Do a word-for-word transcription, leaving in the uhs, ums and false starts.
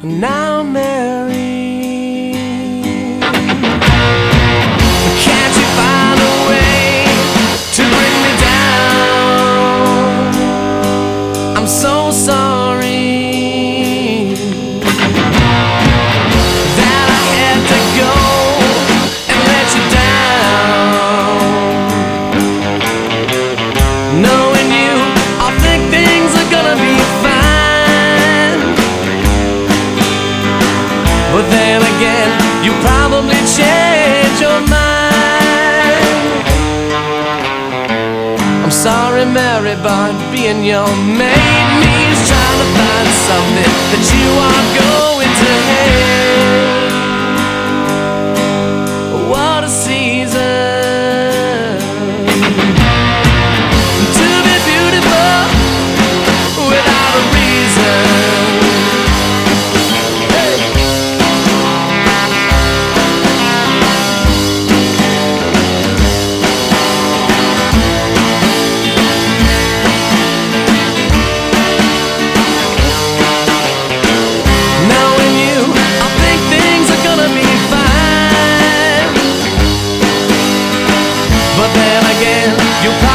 now married. Can't you find a way to bring me down? I'm so sorry that I had to go and let you down. Knowing you, I think things are gonna be fine. But then again, you probably change your mind. I'm sorry, Mary, but being your maid means trying to find something that you are going to hate. What a season to be beautiful without a reason. But then again, you